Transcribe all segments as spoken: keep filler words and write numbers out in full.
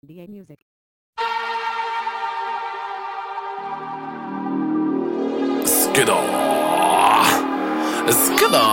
دی ای Music. اسکدا اسکدا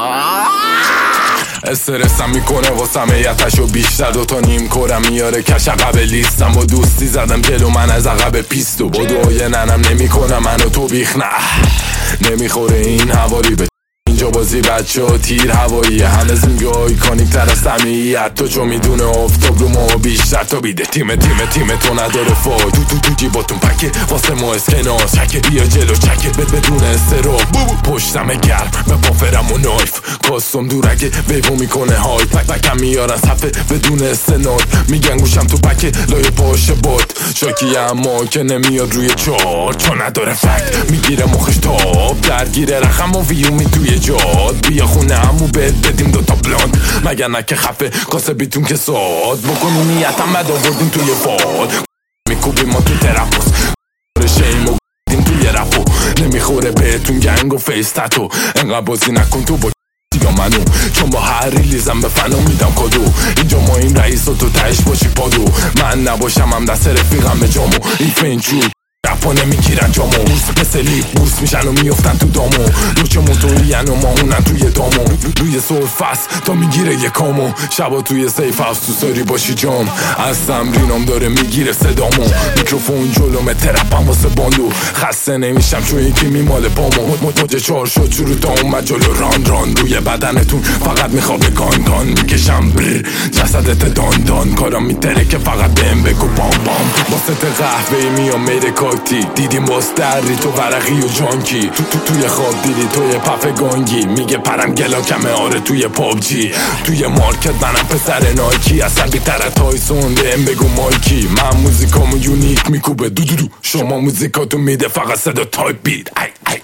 استرسم میکنه واسم ایتشو بیشتر دوتا نیم کورم میاره کش عقب لیستم و دوستی زدم جلو من از عقب پیستو بدوی ننم نمیکنم منو تو بیخ نه نمیخوره این حوالی به اینجا بازی بچه ها تیر هوایی همه زنگه آیکانیک تر از سمیت تو چو میدونه افتاب رو ما بیشتر تا بیده تیم تیم تیم تو نداره فای تو تو تو جیباتون پکه واسه ما اسکناس چکه بیا جلو چکه بد بدون استراب پشتم گرم به پافرم و نایف کاستم دورگه ویبو میکنه های پک پکم میارن صفه بدون استناد میگن گوشم تو پکه لای پاشه باد شاکی اما که نمیاد روی چار چون نداره فکت میگیره مخش تاب درگیره رخم و ویومی توی جاد بیا خونه همو بد بدیم دوتا بلاند مگر نکه خفه کاسه بیتون که ساد بکنی نیتم بد آوردیم توی فال میکوبیم ما تو ترپوس شیم و گردیم توی رپو نمیخوره بهتون گنگ و فیس تتو انقدر بازی نکن تو با یا منو چون با هر ریلیزم به فنا میدم کدو اینجا ما این رئیس و تو تهش باشی پادو من نباشم هم دست رفیقم به جامو این فینچو رپا نمیگیرن جامو مثل لیپ بوس میشن و میفتن تو دامو نوچه موتورین و ماهونن توی دامو روی سرفس تا میگیره یه کامو شبا توی سیف هاوس تو ساری باشی جام از تمرینام داره میگیره صدامو میکروفون جلومه ترپم واسه باندو خسته نمیشم چون یکی میماله پامو موجه چار شد شروع تا اومد جلو ران ران روی بدنتون فقط میخوابه گان گان میکشم بر جسدت دان دان کارم میتره که فقط بهم بگو بام بام واسه قهوه میام میره کاکتی دیدیم باز دری تو ورقی و جانکی تو تو توی خواب دیدی توی پف گانگی میگه پرم گلا کمه آره توی پابجی توی مارکت منم پسر نایکی اصلا بیتر تایسون بهم بگو مایکی من موزیکامو یونیک میکوبه دو دو دو شما موزیکاتو میده فقط صدا تایپ بیت ای ای